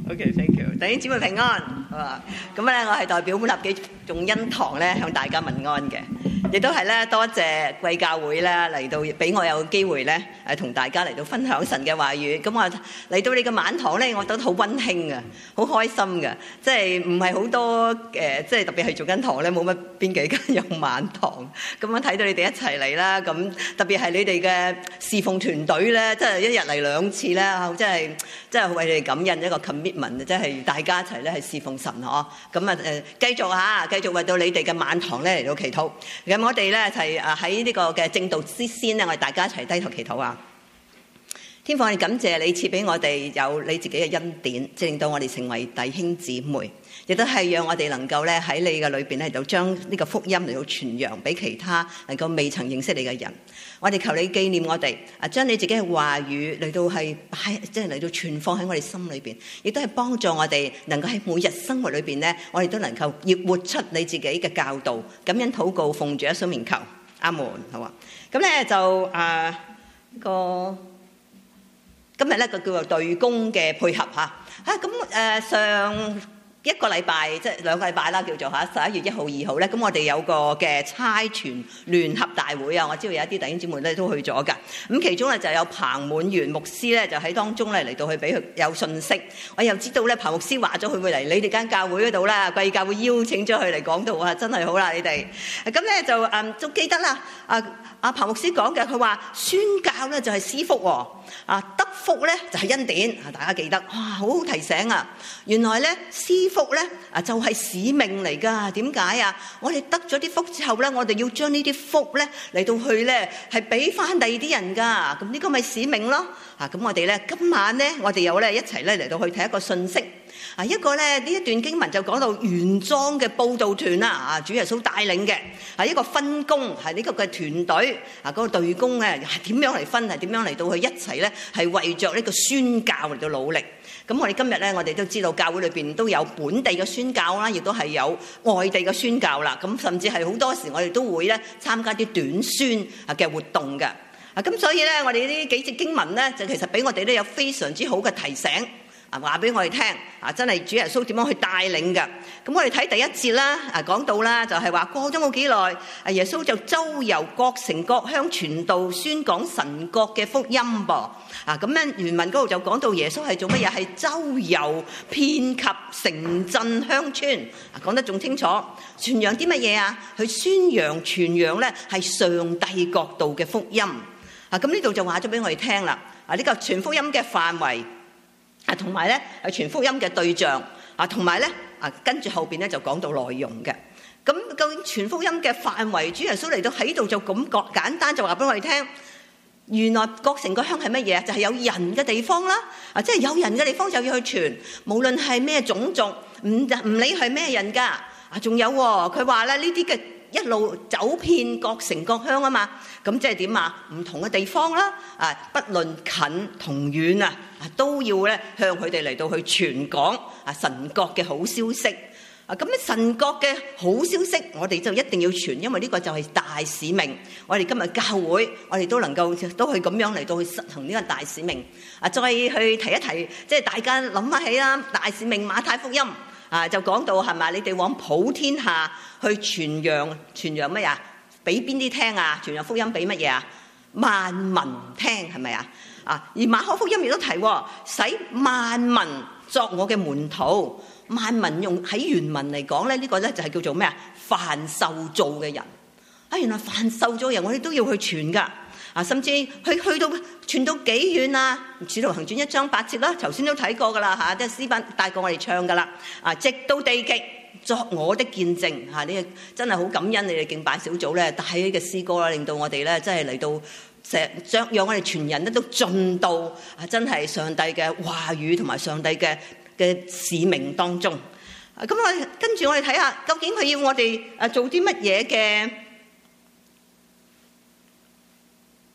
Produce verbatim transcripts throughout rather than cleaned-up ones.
OK，thank you， 弟兄姊妹平安。啊，咁咧我係代表本立己眾恩堂咧向大家問安嘅，亦都係咧多謝貴教會咧嚟到俾我有機會咧誒同大家嚟到分享神嘅話語。咁我嚟到你嘅晚堂咧，我覺得好溫馨嘅，好開心嘅，即係唔係好多誒，即係特別係眾恩堂咧冇乜邊幾間有晚堂。咁樣睇到你哋一齊嚟啦，咁特別係你哋嘅侍奉團隊咧，即係一日嚟兩次咧，即係即係為你哋感恩一個 commitment， 即係大家一齊咧係侍奉神嗬。咁啊誒，繼續嚇，繼續為到你哋嘅晚堂咧嚟到祈禱。咁我哋咧一齊啊喺呢個嘅正道之先咧，我哋大家一齊低頭祈禱啊！天父，我哋感謝你賜俾我哋有你自己嘅恩典，即係令到我哋成為弟兄姊妹，亦都係讓我哋能夠咧喺你嘅裏邊咧嚟到將呢個福音嚟到傳揚俾其他能夠未曾認識你嘅人。我哋求你紀念我哋啊，將你自己嘅話語嚟到係擺，即係嚟到存放喺我哋心裏邊，亦都係幫助我哋能夠喺每日生活裏邊咧，我哋都能夠要活出你自己嘅教導。感恩禱告，奉主耶穌名求，阿門。好啊，咁咧就啊呢個。今日咧個叫做對公嘅配合嚇嚇咁誒上一個禮拜即係兩個禮拜啦，叫做嚇十一月一號二號咧，咁我哋有個嘅差傳聯合大會啊，我知道有一啲弟兄姊妹咧都去咗㗎。咁其中咧就有彭滿元牧師咧就喺當中咧嚟到去俾佢有信息。我又知道咧彭牧師話咗佢會嚟你哋間教會嗰度啦，貴教會邀請咗佢嚟講道啊，真係好啦你哋。咁咧就誒都記得啦，啊啊彭牧師講嘅，佢話宣教咧就係施福喎，啊得福咧就係恩典啊，大家記得哇，好好提醒啊！原來咧施福咧啊就係使命嚟㗎。點解啊？我哋得咗啲福之後咧，我哋要將呢啲福咧嚟到去咧係俾翻第二啲人㗎。咁呢個咪使命咯啊！咁我哋咧今晚咧我哋有咧一齊咧嚟到去睇一個信息啊，一個咧呢一段經文就講到原裝嘅佈道團啦啊，主耶穌帶領嘅係一個分工，係呢個嘅團隊啊，嗰個隊工咧係點樣嚟分，係點樣嚟到去一齊咧係為着呢個宣教嚟到努力。咁我哋今日咧，我哋都知道教會裏邊都有本地嘅宣教啦，亦都係有外地嘅宣教啦。咁甚至係好多時我哋都會咧參加啲短宣啊嘅活動嘅。啊，咁所以咧，我哋呢幾節經文咧，就其實俾我哋都有非常之好嘅提醒。啊，話俾我哋聽啊，真係主耶穌點樣去帶領嘅。咁我哋睇第一節啦，啊講到啦，就係話過咗冇幾耐，啊耶穌就周遊各城各鄉傳道，宣講神國嘅福音噃。啊咁樣原文嗰度就講到耶穌係做乜嘢？係周遊遍及城鎮鄉村。啊講得仲清楚，傳揚啲乜嘢啊？去宣揚傳揚咧係上帝國度嘅福音。啊咁呢度就話咗俾我哋聽啦。啊呢個傳福音嘅範圍。啊，同埋咧，係傳福音嘅對象啊，同埋咧啊，跟住後邊咧就講到內容嘅。咁究竟傳福音嘅範圍，主耶穌嚟到喺度就咁講簡單就話俾我哋聽，原來各城各鄉係乜嘢？就係有人嘅地方啦。啊，即係有人嘅地方就要去傳，無論係咩種族，唔唔理係咩人㗎。啊，仲有佢話咧呢啲嘅。一路走遍各城各鄉啊嘛，咁即係點啊？唔同嘅地方啦，啊，不論近同遠啊，都要咧向佢哋嚟到去傳講啊神國嘅好消息啊！咁咧神國嘅好消息，我哋就一定要傳，因為呢個就係大使命。我哋今日教會，我哋都能夠都去咁樣嚟到去實行呢個大使命啊！再去提一提，即係大家諗翻起啦，大使命馬太福音。啊，就講到係咪？你哋往普天下去傳揚傳揚乜嘢？俾邊啲聽啊？傳揚福音俾乜嘢啊？萬民聽係咪啊？啊，而馬可福音亦都提，使萬民作我嘅門徒。萬民用喺原文嚟講咧，呢個咧就係叫做咩啊？凡受造嘅人啊，原來凡受造嘅人，我哋都要去傳㗎。啊，甚至去去到傳到幾遠啊？《使徒行傳》一章八節啦，頭先都睇過噶啦嚇，即係詩班帶過我哋唱噶啦。啊，直到地極作我的見證嚇，呢個真係好感恩你哋敬拜小組咧帶呢個詩歌啦，令到我哋咧真係嚟到成將讓我哋全人咧都進到啊真係上帝嘅話語同埋上帝嘅嘅使命當中。啊，咁我跟住我哋睇下，究竟佢要我哋啊做啲乜嘢嘅？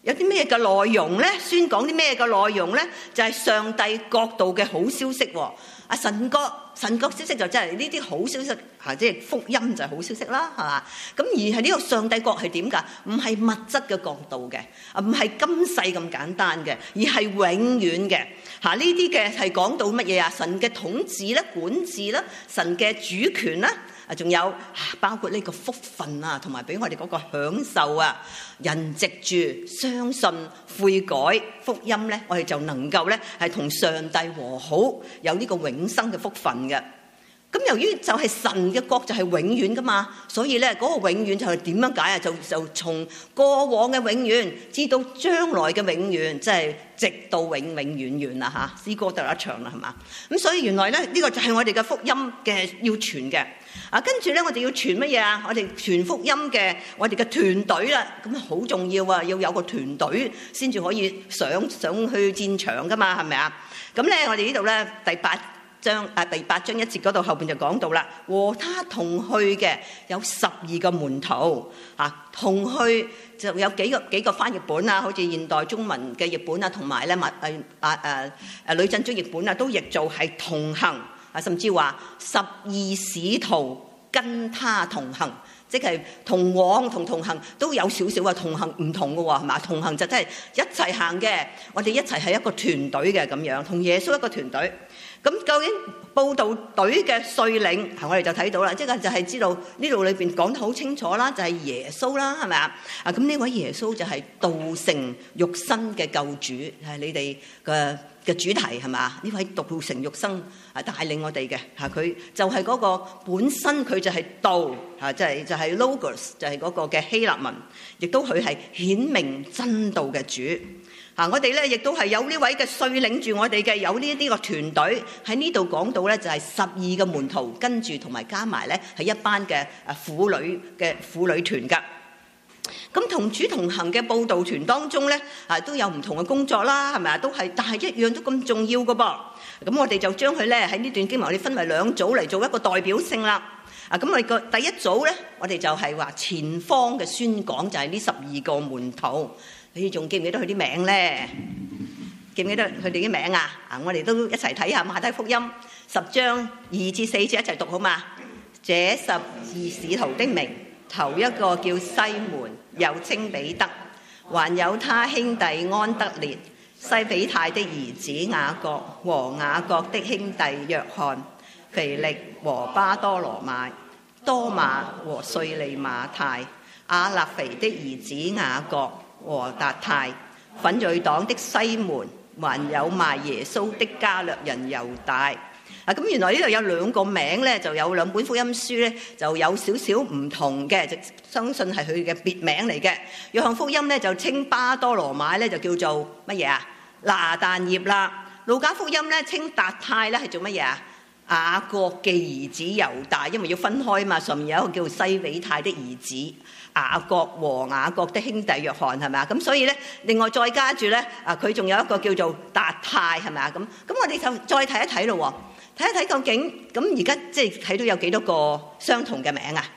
有啲咩嘅內容咧？宣講啲咩嘅內容咧？就係上帝國度嘅好消息喎。啊，神國神國消息就真係呢啲好消息嚇，即係福音就係好消息啦，係嘛？咁而係呢個上帝國係點㗎？唔係物質嘅國度嘅，啊唔係今世咁簡單嘅，而係永遠嘅嚇。呢啲嘅係講到乜嘢啊？神嘅統治咧、管治啦、神嘅主權啦。啊，仲有包括呢個福分啊，同埋俾我哋嗰個享受啊，人藉住相信悔改福音咧，我哋就能夠咧係同上帝和好，有呢個永生嘅福分嘅。咁由於就係神嘅國就係永遠噶嘛，所以咧嗰個永遠就係點樣解啊？就就從過往嘅永遠至到將來嘅永遠，即係直到永永遠遠啦嚇。詩歌就一唱啦，係嘛？咁所以原來咧呢個就係我哋嘅福音嘅要傳嘅。啊，跟住咧，我哋要傳乜嘢啊？我哋傳福音嘅，我哋嘅團隊啦，咁好重要啊！要有個團隊先至可以上上去戰場噶嘛，係咪啊？咁咧，我哋呢度咧第八章啊，第八章一節嗰度後邊就講到啦，和他同去嘅有十二個門徒啊，同去就有幾個幾個翻譯本啊，好似現代中文嘅譯本啊，同埋咧麥誒啊誒誒呂振中譯本啊，都譯做係同行。啊，甚至話十二使徒跟他同行，即係同往同同行都有少少啊，同行唔同嘅喎，係嘛？同行就真係一齊行嘅，我哋一齊係一個團隊嘅咁樣，同耶穌一個團隊。咁究竟佈道隊嘅率領，我哋就睇到啦，即係就係知道呢度裏邊講得好清楚啦，就係耶穌啦，係咪啊？啊，咁呢位耶穌就係道成肉身嘅救主，係你哋嘅嘅主題係嘛？呢位道成肉身啊，帶領我哋嘅嚇，佢就係嗰個本身佢就係道嚇，即係就係 logos，就係嗰個嘅希臘文，亦都佢係顯明真道嘅主。啊！我哋咧亦都係有呢位嘅率領住我哋嘅，有呢一啲個團隊喺呢度講到咧，就係十二個門徒跟住同埋加埋咧係一班嘅啊婦女嘅婦女團㗎。咁同主同行嘅佈道團當中咧啊都有唔同嘅工作啦，係咪啊？都係，但係一樣都咁重要㗎噃。咁我哋就將佢咧喺呢段經文，我哋分為兩組嚟做一個代表性啦。啊，咁我哋個第一組咧，我哋就係話前方嘅宣講，就係呢十二個門徒。你仲記唔記得佢啲名咧？記唔記得佢哋啲名啊？啊，我哋都一齊睇下馬太福音十章二至四節一齊讀好嘛？這十二使徒的名，頭一個叫西門，又稱彼得，還有他兄弟安德烈、西比泰的兒子雅各和雅各的兄弟約翰、腓力和巴多羅買、多馬和稅吏馬太、亞勒腓的兒子雅各和達太、奮銳黨的西門，還有賣耶穌的加略人猶大。啊，咁原來呢度有兩個名咧，就有兩本福音書咧，就有少少唔同嘅，就相信係佢嘅別名嚟嘅。約翰福音咧就稱巴多羅買咧就叫做乜嘢啊？拿但業啦。路加福音咧稱達太咧係做乜嘢啊？雅各嘅兒子猶大，因為要分開嘛，上面有一個叫做西比泰的兒子雅各和雅各的兄弟約翰，係咪啊？咁所以咧，另外再加住咧，啊佢仲有一個叫做達太，係咪啊？咁咁我哋就再睇一睇咯，睇一睇究竟咁而家即係睇到有幾多個相同嘅名啊？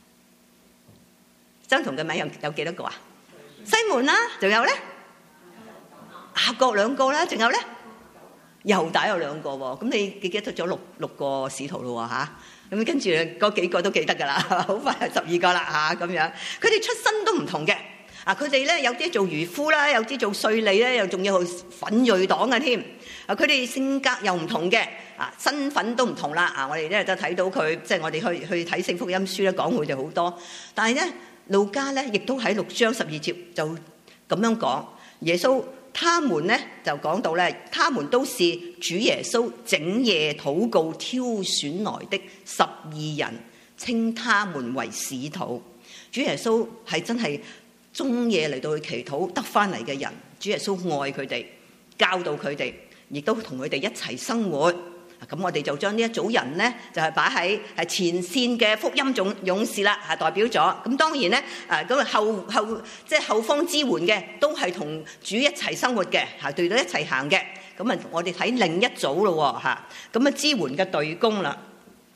相同嘅名有有幾多個啊？西門啦，仲有咧雅各兩個啦，仲有咧猶大有兩個喎。咁你記唔記得咗六六個使徒咯嚇？咁跟住嗰幾個都記得㗎啦，好快就十二個啦嚇咁樣。佢哋出身都唔同嘅，啊佢哋咧有啲做漁夫啦，有啲做稅吏咧，又仲要去奮銳黨嘅添。啊佢哋性格又唔同嘅，啊身份都唔同啦。啊我哋咧就睇到佢，即係我哋去去睇聖福音書咧講佢哋好多。但係咧路加咧亦都喺六章十二節就咁樣講，耶穌。他們咧就講到咧，他們都是主耶穌整夜禱告挑選來的十二人，稱他們為使徒。主耶穌係真係中夜嚟到去祈禱得翻嚟嘅人，主耶穌愛佢哋，教導佢哋，亦都同佢哋一齊生活。咁我哋就將呢一組人咧，就係擺喺係前線嘅福音勇勇士啦，係代表咗。咁當然咧，誒咁啊後後即係後方支援嘅，都係同主一齊生活嘅，嚇對到一齊行嘅。咁啊，我哋睇另一組咯，嚇咁啊支援嘅隊工啦。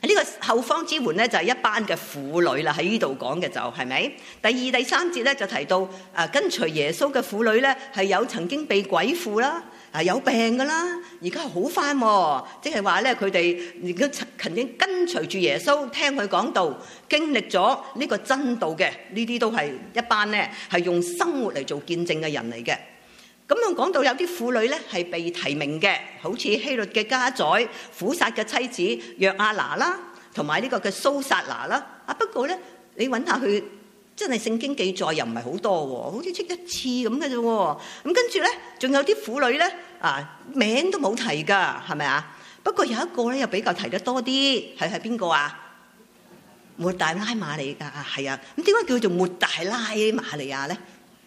呢個後方支援咧就係一班嘅婦女啦，喺呢度講嘅就係咪？第二、第三節咧就提到啊，跟隨耶穌嘅婦女咧係有曾經被鬼附啦，啊有病噶啦，而家好翻，即係話咧佢哋而家曾經跟隨住耶穌，聽佢講道，經歷咗呢個真道嘅，呢啲都係一班咧係用生活嚟做見證嘅人嚟嘅。咁樣講到有啲婦女咧係被提名嘅，好似希律嘅家宰、苦撒嘅妻子約亞拿啦，同埋呢個嘅蘇撒拿啦。啊不過咧，你揾下佢真係聖經記載又唔係好多喎，好似出一次咁嘅啫喎。咁跟住咧，仲有啲婦女咧啊，名都冇提㗎，係咪啊？不過有一個咧又比較提得多啲，係係邊個啊？抹大拉瑪利亞啊，係啊。咁點解叫做抹大拉瑪利亞咧？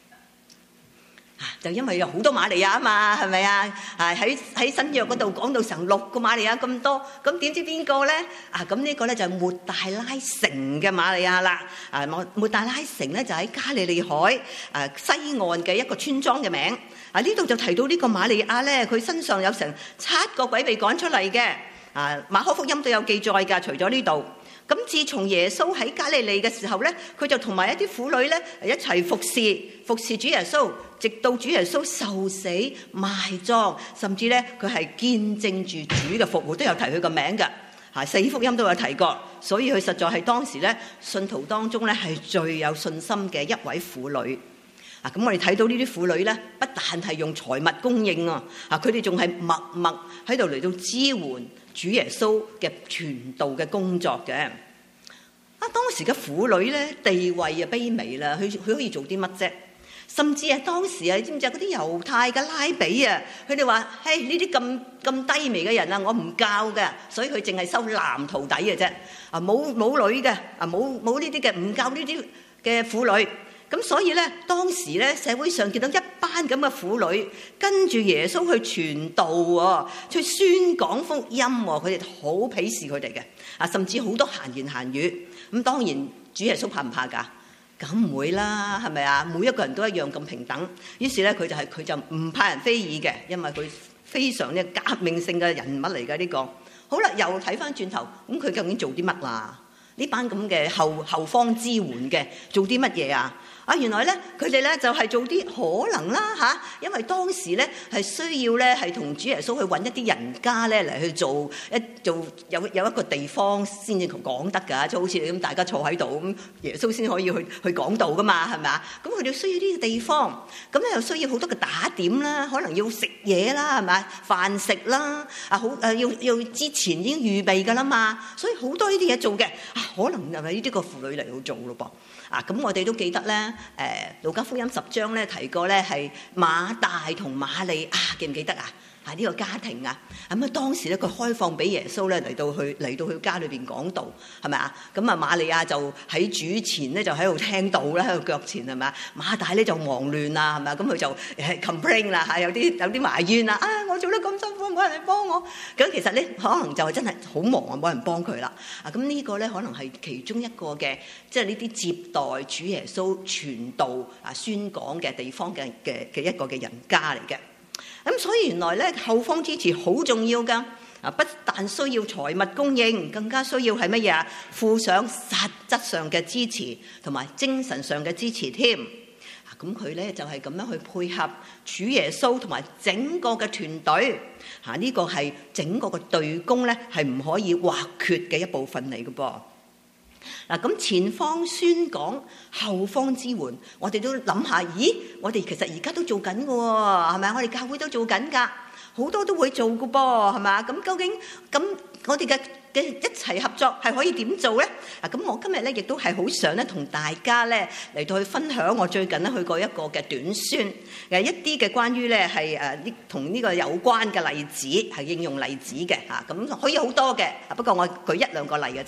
就因為有好多瑪利亞啊嘛，係咪啊？啊喺喺新約嗰度講到成六個瑪利亞咁多，咁點知邊個咧？啊咁呢個咧就係抹大拉城嘅瑪利亞啦。啊抹抹大拉城咧就喺加利利海啊西岸嘅一個村莊嘅名。啊呢度就提到呢個瑪利亞咧，佢身上有成七個鬼被趕出嚟嘅。啊馬可福音都有記載㗎，除咗呢度。咁自從耶穌喺加利利嘅時候咧，佢就同埋一啲婦女咧一齊服侍服侍主耶穌，直到主耶穌受死埋葬，甚至咧佢係見證住主嘅復活，都有提佢個名㗎。嚇四福音都有提過，所以佢實在係當時咧信徒當中咧係最有信心嘅一位婦女。啊咁我哋睇到呢啲婦女咧，不但係用財物供應啊，啊佢哋仲係默默喺度嚟到支援主耶穌嘅傳道嘅工作嘅。啊，當時嘅婦女咧地位啊卑微啦，佢佢可以做啲乜啫？甚至係當時啊，你知唔知啊？嗰啲猶太嘅拉比啊，佢哋話：嘿，呢啲咁咁低微嘅人啊，我唔教嘅，所以佢淨係收男徒弟嘅啫。啊，冇冇女嘅，啊冇冇呢啲嘅，唔教呢啲嘅婦女。咁所以咧，當時咧社會上見到一班咁嘅婦女跟住耶穌去傳道喎，去宣講福音喎，佢哋好鄙視佢哋嘅，啊甚至好多閒言閒語。咁當然主耶穌怕唔怕㗎？咁唔會啦，係咪啊？每一個人都一樣咁平等。於是咧，佢就係佢就唔怕人非議嘅，因為佢非常呢革命性嘅人物嚟㗎呢個。好啦，又睇翻轉頭，咁佢究竟做啲乜啊？呢班咁嘅後後方支援嘅做啲乜嘢啊？啊，原來咧佢哋咧就係做啲可能啦嚇，因為當時咧係需要咧係同主耶穌去揾一啲人家咧嚟去做一做有有一個地方先至講得㗎，即係好似你咁大家坐喺度咁，耶穌先可以去去講道㗎嘛，係咪啊？咁佢哋需要呢個地方，咁咧又需要好多嘅打點啦，可能要食嘢啦，係咪？飯食啦，啊好誒要要之前已經預備㗎啦嘛，所以好多呢啲嘢做嘅，啊可能就係呢啲個婦女嚟去做咯噃。啊，咁我哋都記得咧，誒、呃《路加福音》十章咧提過咧係馬大同瑪利亞，記唔記得啊？啊呢、這個家庭啊，咁啊當時咧佢開放俾耶穌咧嚟到去嚟到佢家裏邊講道，係咪啊？咁啊瑪利亞就喺主前咧就喺度聽道啦，喺度腳前係咪啊？馬大咧就忙亂啦，係咪啊？咁佢就誒 complain 啦嚇，有啲有啲埋怨啦，啊我做得咁辛苦，冇人嚟幫我。咁其實咧可能就真係好忙啊，冇人幫佢啦。啊咁呢個咧可能係其中一個嘅，即係呢啲接待主耶穌傳道啊宣講嘅地方嘅嘅嘅一個嘅人家嚟嘅。咁所以原來咧後方支持好重要㗎，啊不但需要財物供應，更加需要係乜嘢啊？附上實質上嘅支持同埋精神上嘅支持添。啊咁佢咧就係咁樣去配合主耶穌同埋整個嘅團隊。嚇、這、呢個係整個嘅隊工咧係唔可以或缺嘅一部分嚟嘅噃。嗱咁前方宣講，後方支援，我哋都諗下，咦？我哋其實而家都做緊嘅喎，係咪啊？我哋教會都做緊㗎，好多都會做嘅噃，係咪啊？咁究竟咁我哋嘅嘅一齊合作係可以點做咧？啊咁我今日咧亦都係好想咧同大家咧嚟到去分享我最近咧去過一個嘅短宣，誒一啲嘅關於咧係誒呢同呢個有關嘅例子，係應用例子嘅嚇，咁可以好多嘅，不過我舉一兩個例嘅啫。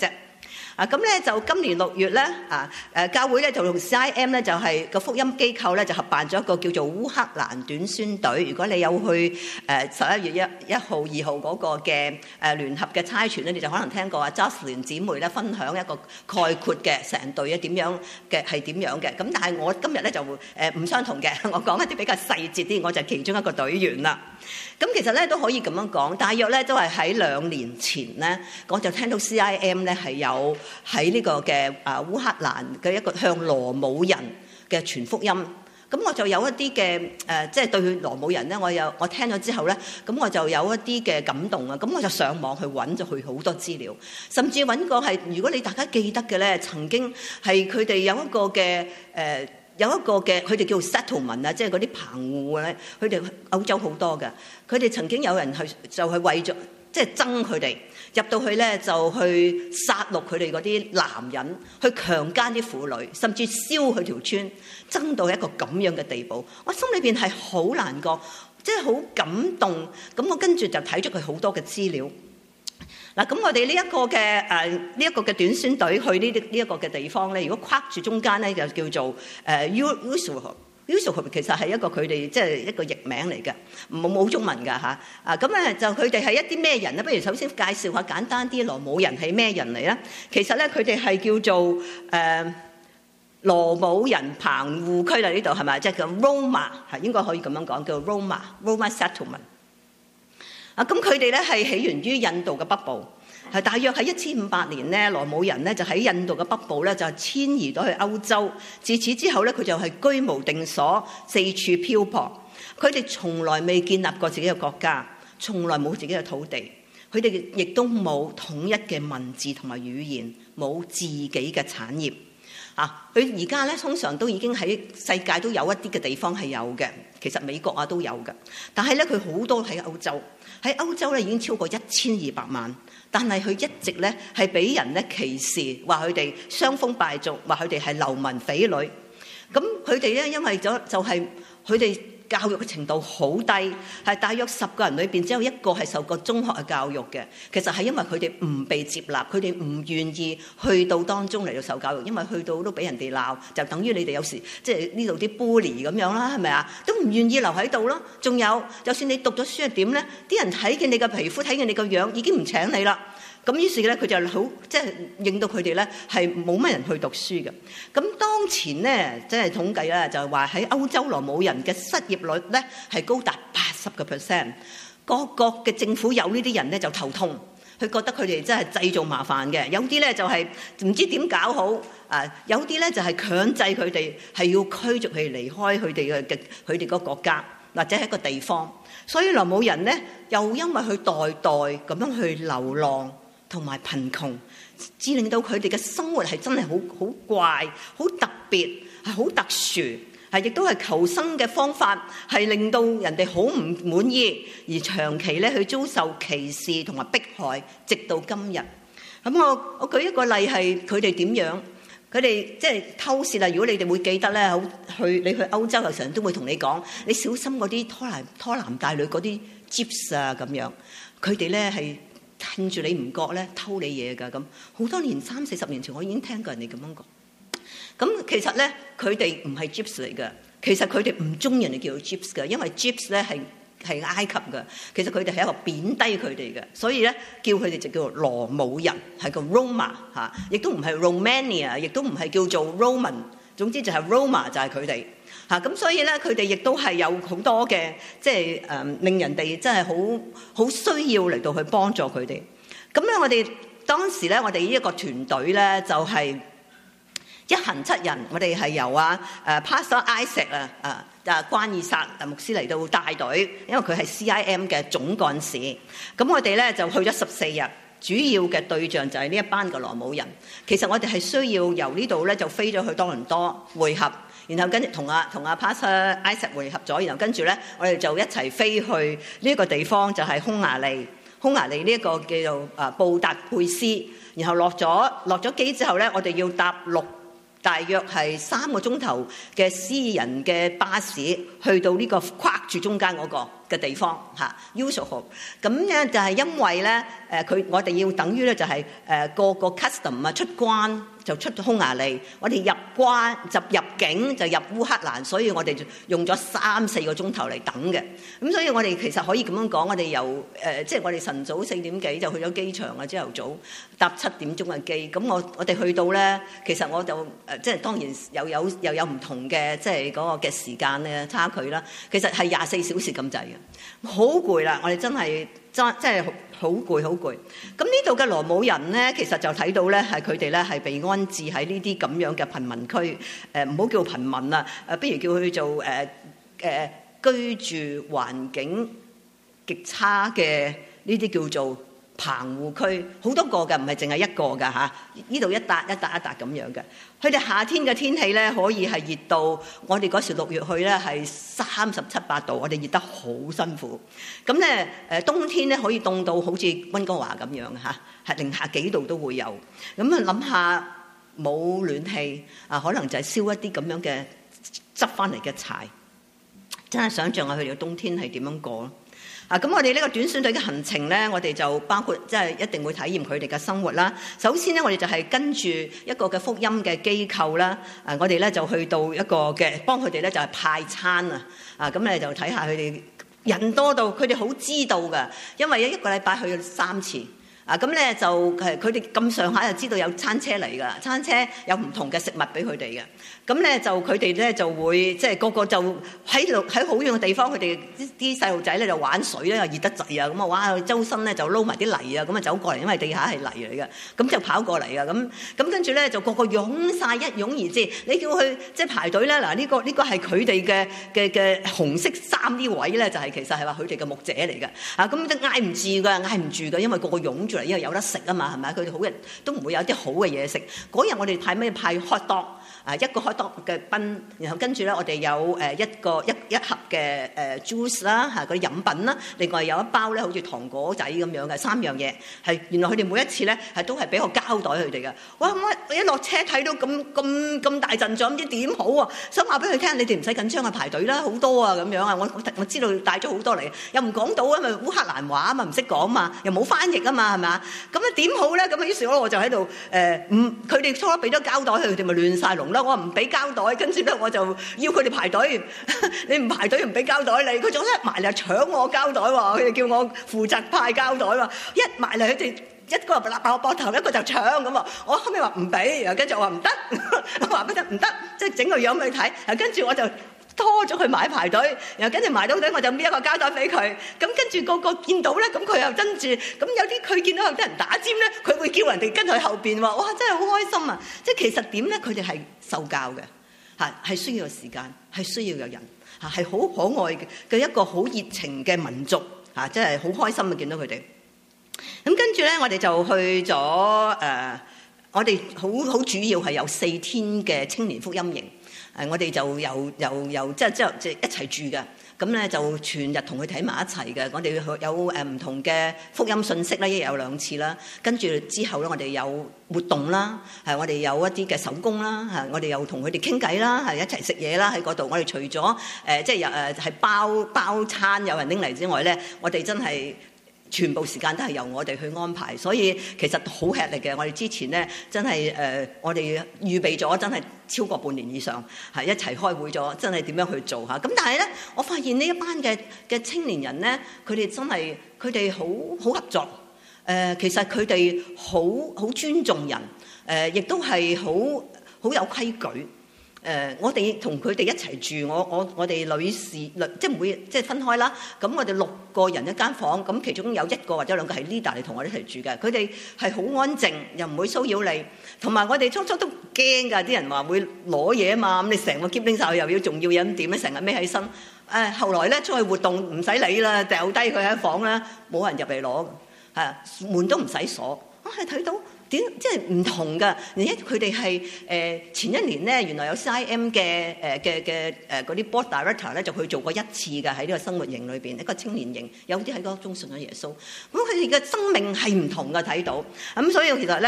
啊，咁咧就今年六月咧，啊誒教會咧就同 C I M 咧就係個福音機構咧就合辦咗一個叫做烏克蘭短宣隊。如果你有去誒十一月一一號、二號嗰個嘅誒聯合嘅差傳咧，你就可能聽過啊 Jocelyn 姊妹咧分享一個概括嘅成隊啊點樣嘅係點樣嘅。咁但係我今日咧就誒唔相同嘅，我講一啲比較細節啲，我就係其中一個隊員啦。咁其實咧都可以咁樣講，大約咧都係喺兩年前咧，我就聽到 C I M 咧係有喺呢個嘅啊烏克蘭嘅一個向羅姆人嘅傳福音。咁我就有一啲嘅誒，即係對羅姆人咧，我有我聽咗之後咧，咁我就有一啲嘅感動啊！咁我就上網去揾咗佢好多資料，甚至揾過係，如果你大家記得嘅咧，曾經係佢哋有一個嘅誒。呃有一個嘅，佢哋叫 settlement 啊，即係嗰啲棚戶咧，佢哋歐洲好多嘅，佢哋曾經有人去就係為咗即係憎佢哋入到去咧，就去殺戮佢哋嗰啲男人，去強姦啲婦女，甚至燒佢條村，憎到一個咁樣嘅地步，我心裏邊係好難過，即係好感動。咁我跟住就睇咗佢好多嘅資料。嗱，咁我哋呢一個嘅誒呢一個嘅短宣隊去呢啲呢一個嘅地方咧，如果跨住中間咧，就叫做誒 Yusuf，Yusuf 其實係一個佢哋即係一個譯名嚟嘅，冇冇中文㗎嚇。啊，咁咧就佢哋係一啲咩人咧？不如首先介紹下簡單啲羅姆人係咩人嚟咧？其實咧佢哋係叫做誒、呃、羅姆人棚戶區啦，呢度係咪？即係叫 Roma， 係應該可以咁樣講，叫 Roma，Roma Settlement。啊，咁佢哋咧係起源於印度嘅北部，係大約喺一千五百年咧，羅姆人咧就喺印度嘅北部咧就遷移到去歐洲。自此之後咧，佢就係居無定所，四處漂泊。佢哋從來未建立過自己嘅國家，從來冇自己嘅土地，佢哋亦都冇統一嘅文字同埋語言，冇自己嘅產業。啊，佢而家咧通常都已經喺世界都有一啲嘅地方係有嘅，其實美國啊都有嘅，但係咧佢好多喺歐洲。喺歐洲咧已經超過一千二百萬，但係佢一直咧係俾人咧歧視，話佢哋傷風敗俗，話佢哋係流民匪類。咁佢哋咧因為咗就係佢哋教育嘅程度好低，係大約十個人裏邊只有一個係受過中學嘅教育嘅。其實係因為佢哋唔被接納，佢哋唔願意去到當中嚟到受教育，因為去到都俾人哋鬧，就等於你哋有時即係呢度啲 bully 咁樣啦，係咪啊？都唔願意留喺度咯。仲有，就算你讀咗書係點咧？啲人睇見你嘅皮膚，睇見你個樣，已經唔請你啦。咁於是咧，佢就好即係令到佢哋咧係冇乜人去讀書嘅。咁當前咧，即係統計咧，就係話喺歐洲羅姆人嘅失業率咧係高達八十個 percent。各國嘅政府有呢啲人咧就頭痛，佢覺得佢哋真係製造麻煩嘅。有啲咧就係唔知點搞好啊，有啲咧就係強制佢哋係要驅逐佢哋離開佢哋嘅嘅佢哋個國家或者係一個地方。所以羅姆人咧又因為佢代代咁樣去流浪同埋貧窮，致令到佢哋嘅生活係真係好好怪、好特別、係好特殊，係亦都係求生嘅方法係令到人哋好唔滿意，而長期咧去遭受歧視同埋迫害，直到今日。咁我我舉一個例係佢哋點樣，佢哋即係偷竊啦。如果你哋會記得咧，好去你去歐洲嘅時候都會同你講，你小心嗰啲拖男拖男帶女嗰啲 Jeeps 啊咁樣，佢哋咧係趁住你唔覺咧偷你嘢㗎。咁好多年三四十年前我已經聽過人哋咁樣講。咁其實咧佢哋唔係 Jeeps 嚟㗎，其實佢哋唔中意人哋叫做 Jeeps 㗎，因為 Jeeps 咧係係埃及㗎。其實佢哋係一個貶低佢哋嘅，所以咧叫佢哋就叫做羅姆人，係個 Roma 嚇，亦都唔係 Romania， 亦都唔係叫做 Roman， 總之就係 Roma 就係佢哋嚇。咁所以咧佢哋亦都係有好多嘅即係誒令人哋真係好好需要嚟到去幫助佢哋。咁咧我哋當時咧我哋呢一個團隊咧就係、是。一行七人，我哋係由啊誒 Pastor Isaac 啊啊啊關爾薩啊牧師嚟到帶隊，因為佢係 C I M 嘅總幹事。咁我哋咧就去咗十四日，主要嘅對象就係呢一班嘅羅姆人。其實我哋係需要由呢度咧就飛咗去多倫多會合，然後跟住同阿同阿 Pastor Isaac 會合咗，然後跟住咧我哋就一齊飛去呢一個地方，就係匈牙利。匈牙利呢一個叫做啊布達佩斯，然後落咗落咗機之後咧，我哋要搭六。大約係三個鐘頭嘅私人嘅巴士去到呢個跨住中間嗰個嘅地方嚇 usual 咁咧就係因為咧誒佢我哋要等於咧就係誒個個 custom 啊出關就出匈牙利，我哋入關就入境就入烏克蘭，所以我哋就用咗三四個鐘頭嚟等嘅。咁所以我哋其實可以咁樣講，我哋由誒即係我哋晨早四點幾就去咗機場啊，朝頭早搭七點鐘嘅機。咁我我哋去到咧，其實我就誒即係當然又有又有唔同嘅即係嗰個嘅時間咧差距啦。其實係廿四小時咁滯嘅，好攰啦！我哋真係真真係好攰好攰。咁呢度嘅羅姆人咧，其實就睇到咧係佢哋咧係被安置喺呢啲咁樣嘅貧民區，誒唔好叫貧民啦，誒不如叫佢做誒誒、呃、居住環境極差嘅呢啲叫做棚戶區，好多個嘅，唔係淨係一個㗎嚇。呢度一笪一笪一笪咁樣嘅。佢哋夏天嘅天氣咧，可以係熱到我哋嗰時六月去咧係三十七八度，我哋熱得好辛苦。咁咧誒冬天咧可以凍到好似溫哥華咁樣嚇，係零下幾度都會有。咁啊諗下冇暖氣啊，可能就係燒一啲咁樣嘅執翻嚟嘅柴，真係想像下佢哋嘅冬天係點樣過咯。啊，咁我哋呢個短宣隊嘅行程咧，我哋就包括即係一定會體驗佢哋嘅生活啦。首先咧，我哋就係跟住一個嘅福音嘅機構啦。啊，我哋咧就去到一個嘅幫佢哋咧就係派餐啊。啊，咁咧就睇下佢哋人多到，佢哋好知道㗎，因為一個禮拜去咗三次。啊，咁咧就係佢哋咁上下就知道有餐車嚟㗎，餐車有唔同嘅食物俾佢哋嘅。咁咧就佢哋咧就會即係個個就喺度喺好遠嘅地方，佢哋啲細路仔咧就玩水咧，又熱得滯啊，咁啊哇周身咧就撈埋啲泥啊，咁啊走過嚟，因為地下係泥嚟嘅，咁就跑過嚟啊，咁咁跟住咧就個個湧晒一湧而至。你叫佢即係排隊咧，嗱呢個呢個係佢哋嘅嘅嘅紅色衫呢位咧，就係其實係話佢哋嘅牧者嚟嘅。啊咁都嗌唔住㗎，嗌唔住㗎，因為個個湧住嚟，因為有得食啊嘛，係咪？佢哋好日都唔會有啲好嘅嘢食。嗰日我哋派咩？派 hot dog。啊一個 hot dog 嘅賓，然後跟住咧我哋有誒一個一一盒嘅誒 juice 啦嚇嗰啲飲品啦，另外有一包咧好似糖果仔咁樣嘅三樣嘢，係原來佢哋每一次咧係都係俾個膠袋佢哋嘅。哇！我一落車睇到咁咁咁大陣仗，唔知點好啊！想話俾佢聽，你哋唔使緊張啊，排隊啦，好多啊咁樣啊！我我我知道帶咗好多嚟，又唔講到啊嘛，烏克蘭話啊嘛，唔識講嘛，又冇翻譯啊嘛，係咪啊？咁啊點好咧？咁啊於是我我就喺度誒唔，佢哋初初俾咗膠袋佢哋咪亂晒龍啦！我話唔俾膠袋，跟住咧我就要佢哋排隊。你唔排隊唔俾膠袋你，佢仲一埋嚟搶我膠袋喎！佢哋叫我負責派膠袋喎，一埋嚟佢哋一個立爆我膊頭，一個就搶咁喎。我後尾話唔俾，然後跟住我話唔得，我話俾得唔得，即係整個樣俾佢睇。然後跟住我就拖咗佢埋排隊，然後跟住埋到隊我就搣一個膠袋俾佢。咁跟住個個見到咧，咁佢又跟住，咁有啲佢見到有啲人打尖咧，佢會叫人哋跟佢後邊話，哇！真係好開心啊！即係其實點咧，佢哋係受教嘅，嚇係需要有時間，係需要有人，嚇係好可愛嘅一個好熱情嘅民族，嚇真係好開心啊！見到佢哋。咁跟住咧，我哋就去咗誒、呃，我哋好好主要係有四天嘅青年福音營。誒，我哋就又又又即係即係即係一齊住嘅，咁咧就全日同佢睇埋一齊嘅。我哋有誒唔同嘅福音信息啦，一日有兩次啦。跟住之後咧，我哋有活動啦，係我哋有一啲嘅手工啦，係我哋又同佢哋傾偈啦，係一齊食嘢啦喺嗰度。我哋除咗誒、呃、即係誒係包包餐有人拎嚟之外咧，我哋真係全部時間都係由我哋去安排，所以其實好吃力嘅。我哋之前咧真係誒、呃，我哋預備咗真係超過半年以上，係一齊開會咗，真係點樣去做嚇。咁但係咧，我發現呢一班嘅嘅青年人咧，佢哋真係佢哋好好合作。誒、呃，其實佢哋好好尊重人，誒、呃，亦都係好好有規矩。誒、呃，我哋同佢哋一齊住，我我我哋女士，即係唔會即係分開啦。咁我哋六個人一間房，咁其中有一個或者兩個係 leader 嚟同我哋一齊住嘅。佢哋係好安靜，又唔會騷擾你。同埋我哋初初都驚㗎，啲人話會攞嘢啊嘛。咁你成個喼拎曬，又要仲要飲點咧？成日孭起身。誒、呃，後來咧出去活動唔使理啦，掉低佢喺房啦，冇人入嚟攞，係門都唔使鎖。我係睇到。點即係唔同㗎，而且佢哋係誒前一年咧，原來有 C I M 嘅誒嘅嘅誒嗰啲 board director 咧，就去做過一次㗎，喺呢個生活營裏邊，一個青年營，有啲喺嗰中信咗耶穌。咁佢哋嘅生命係唔同㗎，睇到咁，所以其實咧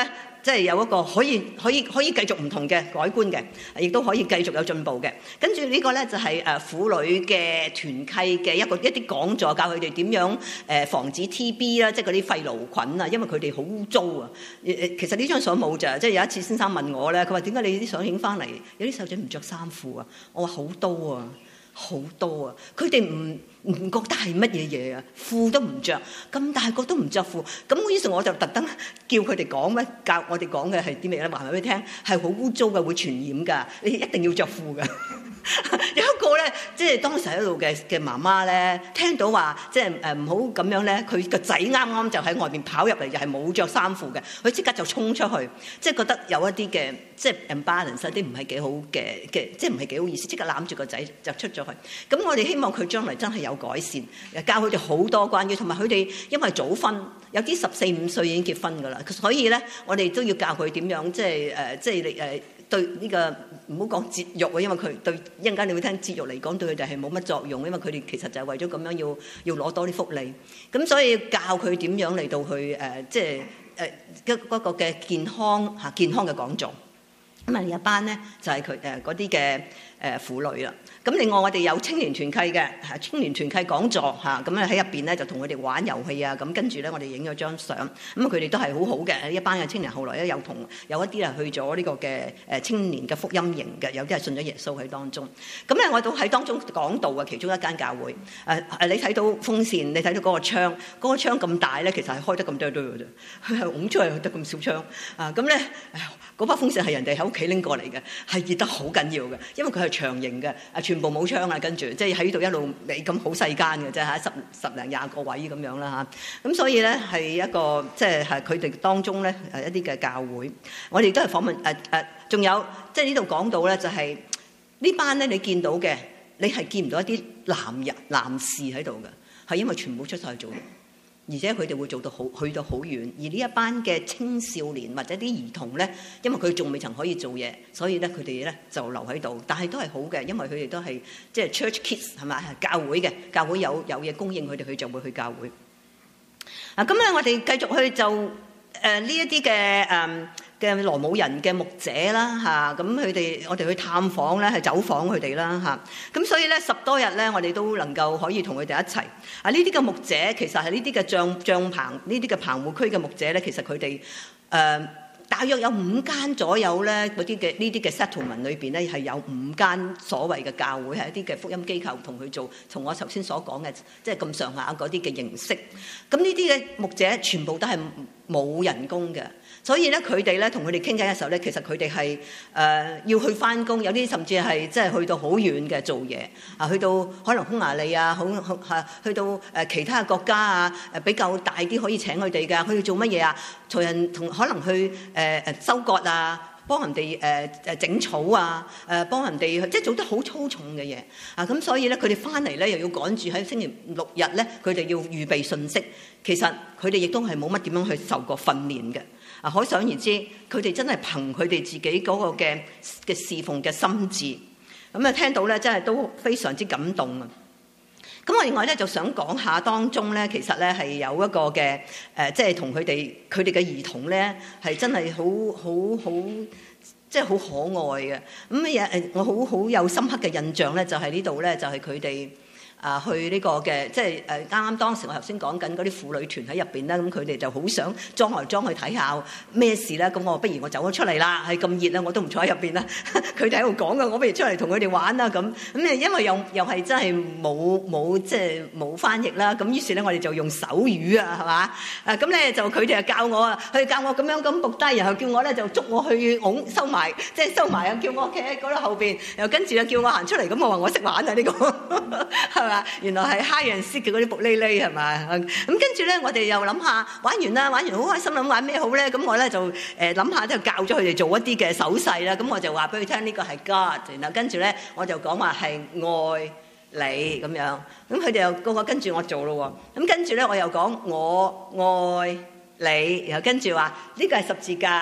即係有一個可以可以可以繼續唔同嘅改觀嘅，亦都可以繼續有進步嘅。跟住呢個咧就係誒婦女嘅團契嘅一個一啲講座，教佢哋點樣誒防止 T B 啦，即係嗰啲肺癆菌啊，因為佢哋好污糟啊。誒其實呢張相冇咋，即係有一次先生問我咧，佢話點解你啲相影翻嚟有啲細路仔唔着衫褲啊？我話好多啊，好多啊，佢哋唔唔覺得係乜嘢嘢啊，褲都唔着，咁大個都唔着褲。咁於是我就特登叫佢哋講咩，教我哋講嘅係啲咩咧？話俾佢聽係好污糟嘅，會傳染㗎，你一定要着褲㗎。有一個咧，即係當時喺度嘅嘅媽媽咧，聽到話即係誒唔好咁樣咧，佢個仔啱啱就喺外面跑入嚟，又係冇着衫褲嘅，佢即刻就衝出去，即係覺得有一啲嘅即係 imbalance 啲唔係幾好嘅嘅，即係唔係幾好意思，即刻攬住個仔就出咗去。咁我哋希望佢將來真係有改善，教佢哋好多關於，同埋佢哋因為早婚，有啲十四五歲已經結婚㗎啦，所以咧我哋都要教佢點樣即係誒即係誒。對呢個唔好講節育啊，因為佢對一陣間你會聽節育嚟講對佢哋係冇乜作用，因為佢哋其實就係為咗咁樣要要攞多啲福利，咁所以教佢點樣嚟到去誒即係誒一嗰個嘅健康嚇健康嘅講座。咁啊另一班咧就係佢誒嗰啲嘅誒婦女啦。咁另外我哋有青年團契嘅嚇青年團契講座嚇，咁咧喺入邊咧就同佢哋玩遊戲啊，咁跟住咧我哋影咗張相，咁佢哋都係好好嘅一班嘅青年。後來咧有同有一啲係去咗呢個嘅誒青年嘅福音營嘅，有啲係信咗耶穌喺當中。咁咧我都喺當中講道嘅其中一間教會誒誒，你睇到風扇，你睇到嗰個窗，嗰個窗咁大咧，其實係開得咁多堆嘅啫，佢係拱出嚟得咁少窗啊。咁咧嗰把風扇係人哋喺屋企拎過嚟嘅，係熱得好緊要嘅，因為佢係長形嘅啊。全部冇窗啊，跟住即係喺度一路你咁好細間嘅啫嚇，十十零廿個位咁樣啦嚇。咁所以咧係一個即係係佢哋當中咧誒一啲嘅教會，我哋都係訪問誒誒，仲有即係呢度講到咧就係呢班咧你見到嘅，你係見唔到一啲男人男士喺度嘅，係因為全部出晒去做嘢。而且佢哋會做到好去到好遠，而呢一班嘅青少年或者啲兒童咧，因為佢仲未曾可以做嘢，所以咧佢哋咧就留喺度。但係都係好嘅，因為佢哋都係即係 church kids 係咪？係教會嘅，教會有有嘢供應佢哋，佢就會去教會。啊，咁咧我哋繼續去就誒呢一啲嘅誒嘅羅姆人嘅牧者啦嚇，咁佢哋我哋去探訪咧，係走訪佢哋啦嚇，咁所以咧十多日咧，我哋都能夠可以同佢哋一齊。啊，呢啲嘅牧者其實係呢啲嘅帳帳棚，呢啲嘅棚戶區嘅牧者咧，其實佢哋誒大約有五間左右咧，嗰啲嘅呢啲嘅 settlement 裏邊咧係有五間所謂嘅教會，係一啲嘅福音機構同佢做，同我頭先所講嘅即係咁上下嗰啲嘅形式。咁呢啲嘅牧者全部都係冇人工嘅。所以咧，佢哋咧同佢哋傾偈嘅時候咧，其實佢哋係誒要去返工，有啲甚至係即係去到好遠嘅做嘢啊，去到可能匈牙利啊，好嚇去到誒其他嘅國家啊，誒比較大啲可以請佢哋㗎。佢哋做乜嘢啊？同人同可能去誒誒收割啊，幫人哋誒誒整草啊，誒幫人哋即係做得好粗重嘅嘢啊。咁所以咧，佢哋返嚟咧又要趕住喺星期六日咧，佢哋要預備信息。其實佢哋亦都係冇乜點樣去受過訓練嘅。啊，可想而知，佢哋真係憑佢哋自己嗰個嘅嘅侍奉嘅心志，咁啊聽到咧，真係都非常之感動啊！咁我另外咧就想講下當中咧，其實咧係有一個嘅誒，即係同佢哋佢哋嘅兒童咧，係真係好好好，即係好可愛嘅。咁嘢誒，我好好有深刻嘅印象咧，就係呢度咧，就係佢哋。啊，去呢個嘅即係誒啱啱當時我頭先講緊嗰啲婦女團喺入邊咧，咁佢哋就好想裝來裝去睇下咩事咧，咁我不如我走咗出嚟啦，係咁熱啦，我都唔坐喺入邊啦，佢哋喺度講嘅，我不如出嚟同佢哋玩啦咁。咁誒，因為又又係真係冇冇即係冇翻譯啦，咁於是咧我哋就用手語啊，係嘛？誒咁咧就佢哋就教我啊，佢教我咁樣咁仆低，然後叫我咧就捉我去拱收埋，即係收埋啊，叫我企喺嗰度後邊，又跟住又叫我行出嚟，咁我話我識玩啊呢個係嘛？原來係 high and seek 嘅嗰啲卜哩哩係咪？咁跟住咧，我哋又諗下玩完啦，玩完好開心，諗玩咩好咧？咁我咧就誒諗下，就教咗佢哋做一啲嘅手勢啦。咁我就話俾佢聽，呢個係 God，然後跟住咧我就講話係愛你咁樣。咁佢哋又個個跟住我做咯喎。咁跟住咧我又講我愛你，然後跟住話呢個係十字架，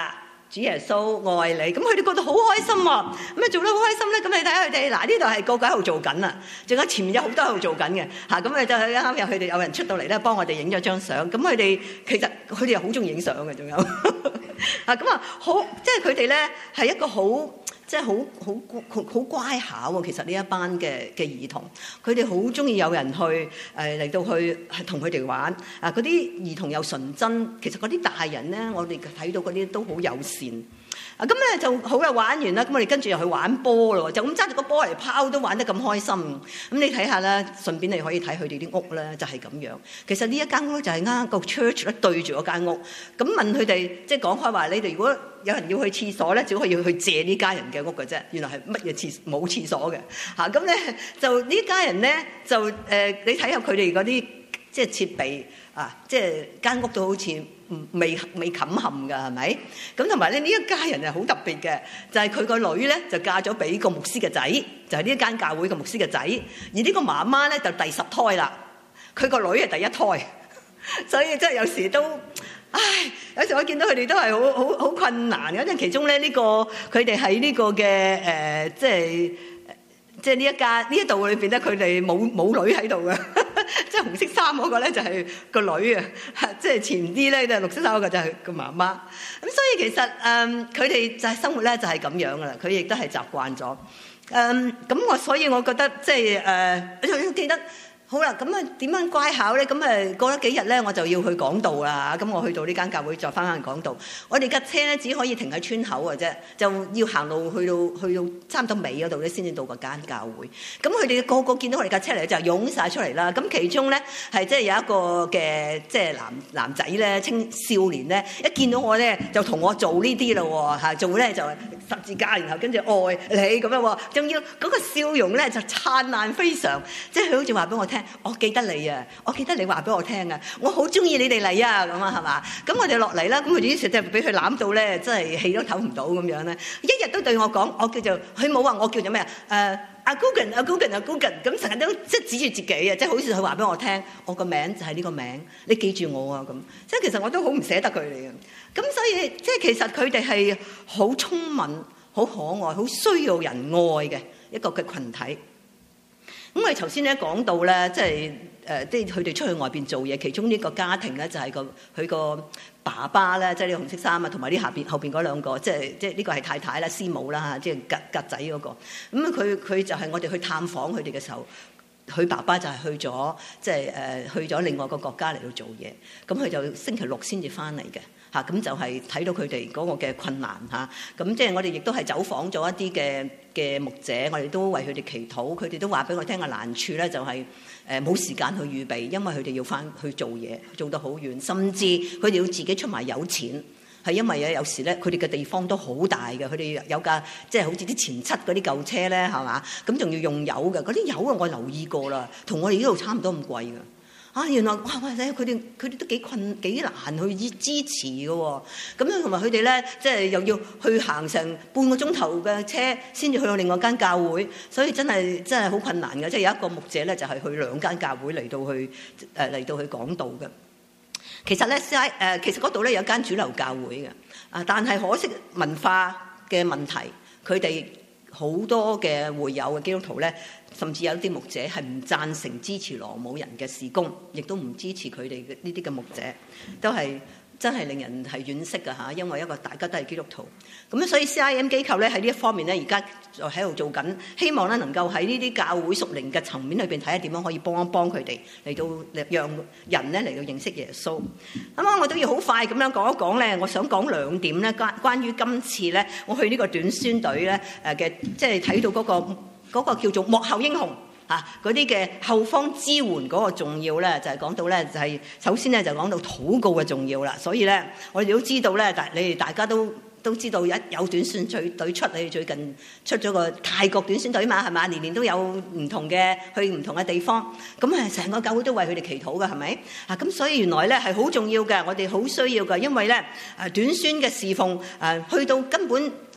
主耶穌愛你，咁佢哋覺得好開心喎，咁啊做得好開心咧，咁你睇下佢哋，嗱呢度係個個喺度做緊啊，仲有前面有好多喺度做緊嘅，嚇咁啊就係啱入佢哋有人出到嚟咧，幫我哋影咗張相，咁佢哋其實佢哋又好中意影相嘅，仲有啊咁啊好，即係佢哋咧係一個好即係好好好好乖巧喎，其實呢一班嘅嘅兒童，佢哋好中意有人去誒嚟到去同佢哋玩啊！嗰啲兒童又純真，其實嗰啲大人咧，我哋睇到嗰啲都好友善啊！咁咧就好啦，玩完啦，咁我哋跟住又去玩波咯，就咁揸住個波嚟拋都玩得咁開心。咁你睇下啦，順便你可以睇佢哋啲屋咧，就係咁樣。其實呢一間屋就係啱個 church 咧對住嗰間屋。咁問佢哋，即係講開話，你哋如果有人要去廁所咧，只可以要去借呢家人嘅屋嘅啫。原來係乜嘢廁冇廁所嘅嚇。咁咧就呢家人咧就誒、呃，你睇下佢哋嗰啲即係設備啊，即係間屋都好似未未冚冚㗎，係咪？咁同埋咧呢一家人係好特別嘅，就係佢個女咧就嫁咗俾個牧師嘅仔，就係呢一間教會嘅牧師嘅仔。而呢個媽媽咧就第十胎啦，佢個女係第一胎，所以真係有時都。唉，有時我見到佢哋都係好好好困難嘅，因為其中咧呢、呢個佢哋喺呢個嘅誒、呃，即係即係呢一家呢一度裏邊咧，佢哋冇冇女喺度嘅，即係紅色衫嗰個咧就係個女啊，即係前啲咧就綠色衫嗰個就係個媽媽。咁所以其實誒佢哋就係生活咧就係咁樣噶啦，佢亦都係習慣咗。誒咁我所以我覺得即係誒，我仲記得。好啦，咁啊點樣乖巧咧？咁誒過咗幾日咧，我就要去講道啦。咁我去到呢間教會再翻返去講道。我哋架車咧只可以停喺村口嘅啫，就要行路去到去到差唔多尾嗰度咧，先至到嗰間教會。咁佢哋個個見到我哋架車嚟就湧晒出嚟啦。咁其中咧係即係有一個嘅即係男男仔咧，青少年咧，一見到我咧就同我做呢啲咯喎，做咧就十字架，然後跟住愛你咁樣喎，仲要嗰個笑容咧就燦爛非常，即係佢好似話俾我聽。我記得你啊！我記得你話俾我聽啊！我好中意你哋嚟啊！咁啊，係嘛？咁我哋落嚟啦，咁佢於是就俾佢攬到咧，真係氣都唞唔到咁樣咧。一日都對我講，我叫做佢冇話我叫做咩啊？誒阿 Googan 阿 Googan 阿 Googan，咁成日都即係指住自己啊！即係好似佢話俾我聽，我個名就係呢個名，你記住我啊！咁即係其實我都好唔捨得佢哋嘅。咁所以即係其實佢哋係好聰敏、好可愛、好需要人愛嘅一個嘅羣體。咁我哋頭先咧講到咧，即係誒，即係佢哋出去外邊做嘢，其中呢個家庭咧就係個佢個爸爸咧，即係呢個紅色衫啊，同埋呢下邊後邊嗰兩個，即係即係呢個係太太啦、師母啦嚇，即係格格仔嗰個。咁啊，佢佢就係我哋去探訪佢哋嘅時候，佢爸爸就係去咗即係誒去咗另外個國家嚟到做嘢。咁佢就星期六先至翻嚟嘅。嚇咁就係睇到佢哋嗰個嘅困難嚇，咁即係我哋亦都係走訪咗一啲嘅嘅牧者，我哋都為佢哋祈禱，佢哋都話俾我聽嘅難處咧就係誒冇時間去預備，因為佢哋要翻去做嘢，做得好遠，甚至佢哋要自己出埋有錢，係因為咧有時咧佢哋嘅地方都好大嘅，佢哋有架即係好似啲前七嗰啲舊車咧係嘛，咁仲要用油嘅，嗰啲油啊我留意過啦，同我哋呢度差唔多咁貴㗎。啊！原來哇哇！佢哋佢哋都幾困幾難去支支持嘅喎，咁樣同埋佢哋咧，即係又要去行成半個鐘頭嘅車先至去到另外間教會，所以真係真係好困難嘅。即係有一個牧者咧，就係去兩間教會嚟到去誒嚟到去講道嘅。其實咧，誒其實嗰度咧有間主流教會嘅，啊，但係可惜文化嘅問題，佢哋好多嘅會友嘅基督徒咧。甚至有啲牧者係唔贊成支持羅姆人嘅事工，亦都唔支持佢哋嘅呢啲嘅牧者，都係真係令人係惋惜㗎嚇。因為一個大家都係基督徒，咁所以 C I M 機構咧喺呢一方面咧，而家就喺度做緊，希望咧能夠喺呢啲教會屬靈嘅層面裏邊睇下點樣可以幫一幫佢哋嚟到讓人咧嚟到認識耶穌。咁啊，我都要好快咁樣講一講咧，我想講兩點咧，關關於今次咧我去呢個短宣隊咧誒嘅，即係睇到嗰個。嗰個叫做幕後英雄啊，嗰啲嘅後方支援嗰個重要咧，就係講到咧，就係首先咧就講到禱告嘅重要啦。所以咧，我哋都知道咧，大你哋大家都都知道一有短宣隊隊出，你哋最近出咗個泰國短宣隊嘛，係嘛？年年都有唔同嘅去唔同嘅地方，咁誒成個教會都為佢哋祈禱嘅，係咪？啊，咁所以原來咧係好重要嘅，我哋好需要嘅，因為咧誒短宣嘅侍奉誒去到根本。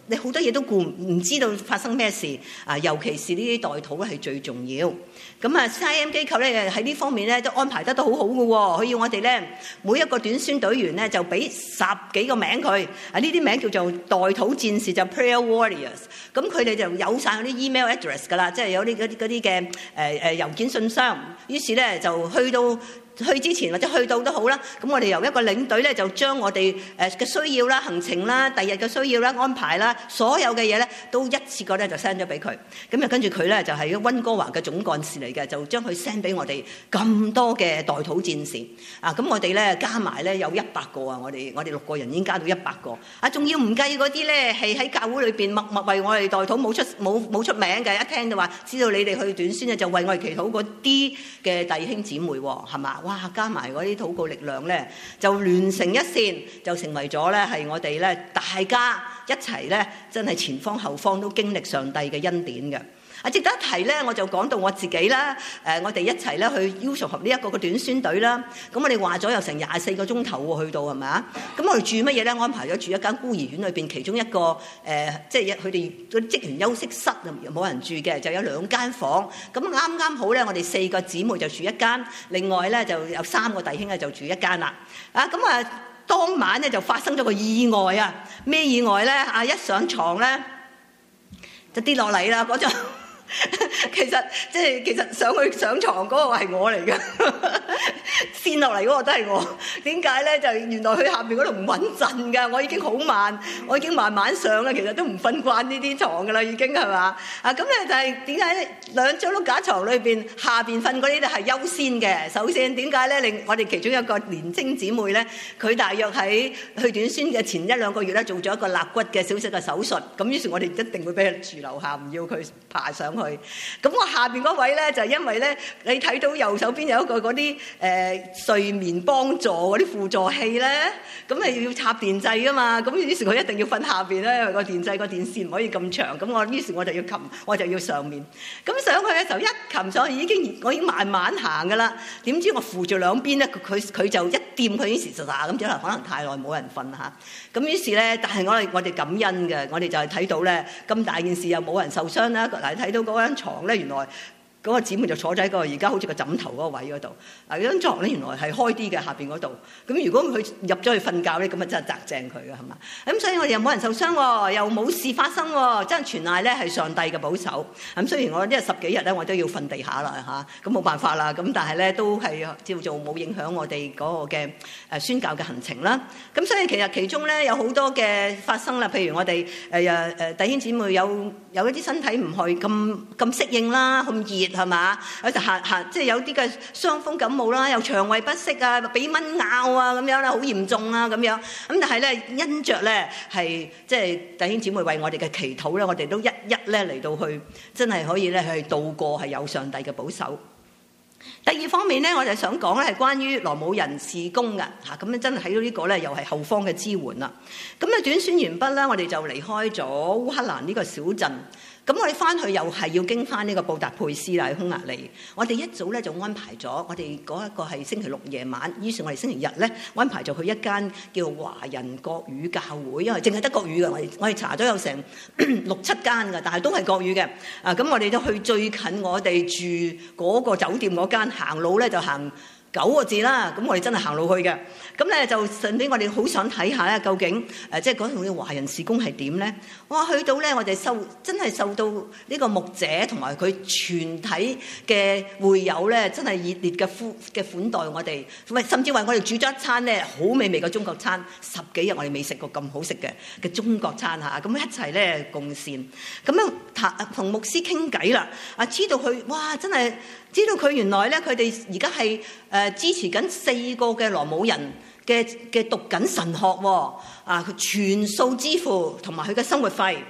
你好多嘢都顧唔知道發生咩事啊，尤其是呢啲代禱咧係最重要。咁啊 C I M 機構咧喺呢方面咧都安排得都好好嘅喎，佢要我哋咧每一個短宣隊員咧就俾十幾個名佢，啊呢啲名叫做代禱戰士，就 Prayer Warriors。咁佢哋就有晒嗰啲 email address 㗎啦，即係有啲嗰啲嗰啲嘅誒誒郵件信箱。於是咧就去到去之前或者去到都好啦，咁我哋由一個領隊咧就將我哋誒嘅需要啦、行程啦、第日嘅需要啦、安排啦，所有嘅嘢咧都一次過咧就 send 咗俾佢。咁啊跟住佢咧就係溫哥華嘅總幹事嚟嘅，就將佢 send 俾我哋咁多嘅代禱戰士啊！咁我哋咧加埋咧有一百個啊！我哋我哋六個人已經加到一百個啊！仲要唔計嗰啲咧係喺教會裏邊默默為我哋代禱冇出冇冇出名嘅，一聽就話知道你哋去短宣咧就為我哋祈禱嗰啲嘅弟兄姊妹喎，係嘛？哇！加埋嗰啲禱告力量咧，就聯成一線，就成為咗咧係我哋咧大家一齊咧，真係前方後方都經歷上帝嘅恩典嘅。啊，值得一提咧，我就講到我自己啦。誒，我哋一齊咧去 U 熟合呢一個嘅短宣隊啦。咁我哋話咗有成廿四個鐘頭喎，去到係咪啊？咁我哋住乜嘢咧？安排咗住一間孤兒院裏邊，其中一個誒、呃，即係佢哋嗰啲職員休息室啊，冇人住嘅，就有兩間房。咁啱啱好咧，我哋四個姊妹就住一間，另外咧就有三個弟兄咧就住一間啦。啊，咁啊，當晚咧就發生咗個意外啊！咩意外咧？啊，一上床咧就跌落嚟啦嗰陣。其實即係其實上去上床嗰個係我嚟嘅，跣落嚟嗰個都係我。點解咧？就原來佢下邊嗰度唔穩陣㗎，我已經好慢，我已經慢慢上啦。其實都唔瞓慣呢啲床㗎啦，已經係嘛啊？咁咧就係點解咧？兩張碌架床裏邊下邊瞓嗰啲咧係優先嘅。首先點解咧？令我哋其中一個年青姊妹咧，佢大約喺去短宣嘅前一兩個月咧做咗一個肋骨嘅小小嘅手術。咁於是我哋一定會俾佢住樓下，唔要佢爬上去。咁我下邊嗰位咧就係因為咧，你睇到右手邊有一個嗰啲誒睡眠幫助嗰啲輔助器咧，咁你要插電掣噶嘛，咁於是佢一定要瞓下邊咧，因為個電掣個電線唔可以咁長，咁我於是我就要擒，我就要上面。咁上去嘅時候一擒上去已經，我已經慢慢行噶啦。點知我扶住兩邊咧，佢佢就一掂佢已經時實咁，可能可能太耐冇人瞓嚇。咁於是咧，但係我哋我哋感恩嘅，我哋就係睇到咧咁大件事又冇人受傷啦。嗱，睇到嗰間牀咧，原來嗰個姊妹就坐喺個而家好似個枕頭嗰個位嗰度。嗱，嗰張牀咧原來係開啲嘅，下邊嗰度。咁如果佢入咗去瞓覺咧，咁啊真係砸正佢嘅係嘛？咁所以我哋又冇人受傷喎，又冇事發生喎，真係全賴咧係上帝嘅保守。咁雖然我呢十幾日咧我都要瞓地下啦嚇，咁冇辦法啦。咁但係咧都係叫做冇影響我哋嗰個嘅誒宣教嘅行程啦。咁所以其實其中咧有好多嘅發生啦，譬如我哋誒誒弟兄姊妹有有一啲身體唔去咁咁適應啦，咁熱。係嘛？有就行行，即係有啲嘅傷風感冒啦，又腸胃不適啊，俾蚊咬啊咁樣啦，好嚴重啊咁樣。咁但係咧，因着咧係即係弟兄姊妹為我哋嘅祈禱咧，我哋都一一咧嚟到去，真係可以咧去度過，係有上帝嘅保守。第二方面咧，我就想講咧係關於羅姆人事工嘅嚇，咁咧真係睇到呢個咧又係後方嘅支援啦。咁咧短宣完畢咧，我哋就離開咗烏克蘭呢個小鎮。咁我哋翻去又係要經翻呢個布達佩斯啦，喺匈牙利。我哋一早咧就安排咗，我哋嗰一個係星期六夜晚，於是我哋星期日咧安排咗去一間叫華人國語教會，因為淨係得國語嘅，我哋我哋查咗有成六七間嘅，但係都係國語嘅。啊，咁我哋都去最近我哋住嗰個酒店嗰間，行路咧就行九個字啦，咁我哋真係行路去嘅。咁咧就順便我哋好想睇下咧，究竟誒即係嗰度嘅華人事工係點咧？哇！去到咧，我哋受真係受到呢個牧者同埋佢全體嘅會友咧，真係熱烈嘅呼嘅款待我哋，甚至為我哋煮咗一餐咧好美味嘅中國餐。十幾日我哋未食過咁好食嘅嘅中國餐嚇，咁一齊咧共膳，咁樣同牧師傾偈啦。啊，知道佢哇，真係知道佢原來咧，佢哋而家係誒支持緊四個嘅羅姆人嘅嘅讀緊神學喎。啊，佢全數支付同埋佢嘅生活費。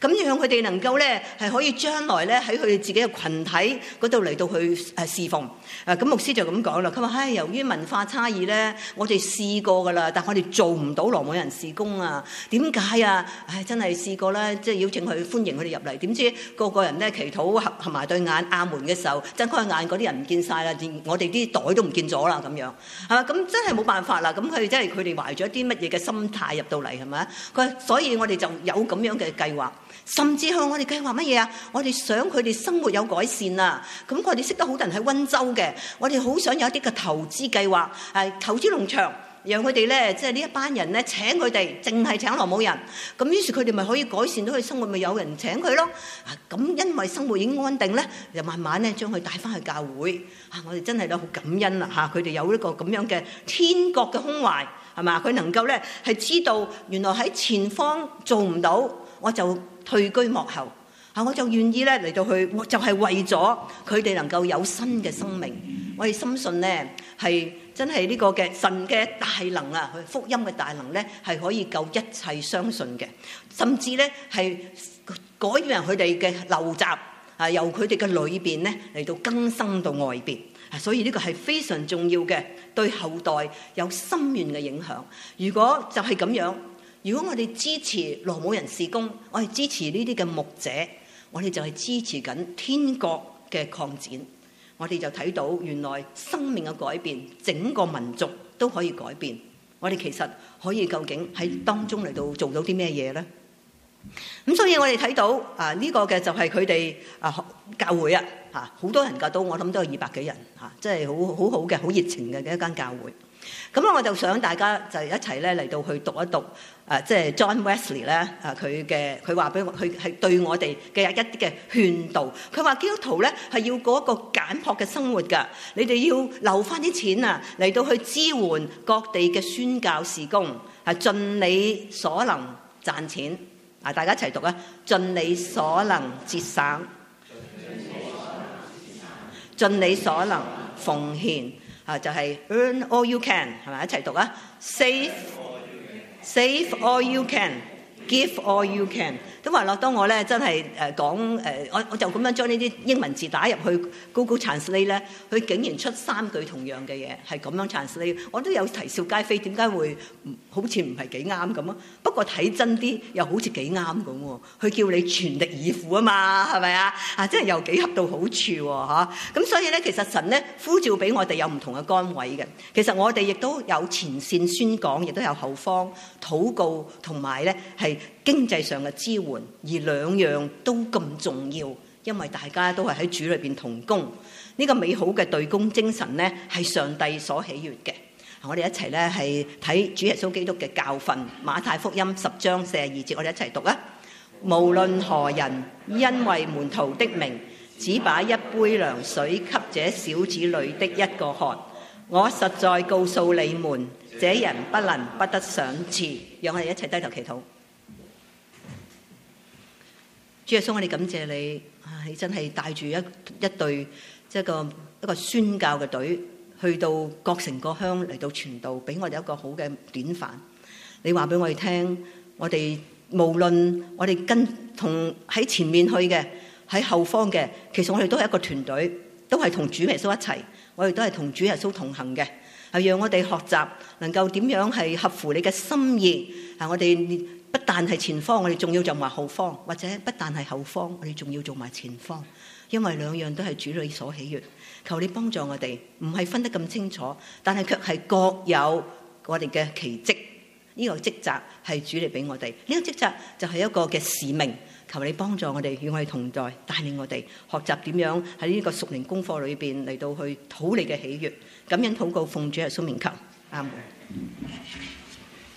咁讓佢哋能夠咧係可以將來咧喺佢哋自己嘅群體嗰度嚟到去誒侍奉。誒咁牧師就咁講啦，佢話：唉，由於文化差異咧，我哋試過㗎啦，但係我哋做唔到羅姆人事工啊。點解啊？唉，真係試過啦，即係邀請佢歡迎佢哋入嚟，點知個個人咧祈禱合合埋對眼亞門嘅時候，睜開眼嗰啲人唔見晒啦，連我哋啲袋都唔見咗啦咁樣，係嘛？咁真係冇辦法啦。咁佢真係佢哋懷咗啲乜嘢嘅心態入到嚟係咪？佢所以我哋就有咁樣嘅計劃。甚至向我哋計劃乜嘢啊？我哋想佢哋生活有改善啊！咁我哋識得好多人喺溫州嘅，我哋好想有一啲嘅投資計劃，誒投資農場，讓佢哋咧，即係呢一班人咧請佢哋，淨係請羅姆人。咁於是佢哋咪可以改善到佢生活，咪有人請佢咯。啊，咁因為生活已經安定咧，就慢慢咧將佢帶翻去教會。啊，我哋真係都好感恩啦嚇！佢哋有一個咁樣嘅天國嘅胸懷，係嘛？佢能夠咧係知道原來喺前方做唔到，我就退居幕後，啊！我就願意咧嚟到去，就係為咗佢哋能夠有新嘅生命。我哋深信咧係真係呢個嘅神嘅大能啊，佢福音嘅大能咧係可以救一切相信嘅，甚至咧係改變佢哋嘅陋習啊，由佢哋嘅裏邊咧嚟到更生到外邊啊！所以呢個係非常重要嘅，對後代有深遠嘅影響。如果就係咁樣。如果我哋支持羅姆人事工，我哋支持呢啲嘅牧者，我哋就係支持緊天國嘅擴展。我哋就睇到原來生命嘅改變，整個民族都可以改變。我哋其實可以究竟喺當中嚟到做到啲咩嘢呢？咁所以我哋睇到啊呢個嘅就係佢哋啊教會啊嚇，好多人教到，我諗都有二百幾人嚇，即係好好好嘅、好熱情嘅嘅一間教會。咁咧我就想大家就一齊咧嚟到去讀一讀誒，即係 John Wesley 咧啊，佢嘅佢話俾我，佢係對我哋嘅一啲嘅勸導。佢話基督徒咧係要過一個簡樸嘅生活㗎，你哋要留翻啲錢啊嚟到去支援各地嘅宣教事工，係盡你所能賺錢。啊，大家一齊讀啊！盡你所能節省，盡你所能奉獻。啊，就係 earn all you can， 係咪一齊讀啊 ？Save save all you can， give all you can。都話落，當我咧真係誒講誒，我我就咁樣將呢啲英文字打入去 Google Translate 咧，佢竟然出三句同樣嘅嘢，係咁樣 translate。我都有啼笑皆非，點解會好似唔係幾啱咁啊？不過睇真啲又好似幾啱咁喎。佢叫你全力以赴啊嘛，係咪啊？啊，真係又幾恰到好處喎嚇。咁所以咧，其實神咧呼召俾我哋有唔同嘅崗位嘅。其實我哋亦都有前線宣講，亦都有後方禱告，同埋咧係經濟上嘅支援。而兩樣都咁重要，因為大家都係喺主裏邊同工。呢個美好嘅對工精神咧，係上帝所喜悅嘅。我哋一齊咧係睇主耶穌基督嘅教訓，馬太福音十章四十二節，我哋一齊讀啊！無論何人因為門徒的名，只把一杯涼水給這小子裏的一個喝，我實在告訴你們，這人不能不得賞賜。讓我哋一齊低頭祈禱。主耶穌，我哋感謝你，啊，你真係帶住一一隊即係一個一個宣教嘅隊，去到各城各鄉嚟到傳道，俾我哋一個好嘅典範。你話俾我哋聽，我哋無論我哋跟同喺前面去嘅，喺後方嘅，其實我哋都係一個團隊，都係同主耶穌一齊，我哋都係同主耶穌同行嘅，係讓我哋學習能夠點樣係合乎你嘅心意。啊，我哋不但係前方，我哋仲要做埋後方，或者不但係後方，我哋仲要做埋前方，因為兩樣都係主你所喜悅。求你幫助我哋，唔係分得咁清楚，但係卻係各有我哋嘅奇蹟。呢個職責係主嚟俾我哋，呢個職責就係一個嘅使命。求你幫助我哋，與我哋同在，帶領我哋學習點樣喺呢個屬靈功課裏邊嚟到去討你嘅喜悅。感恩禱告，奉主耶穌名求，阿門。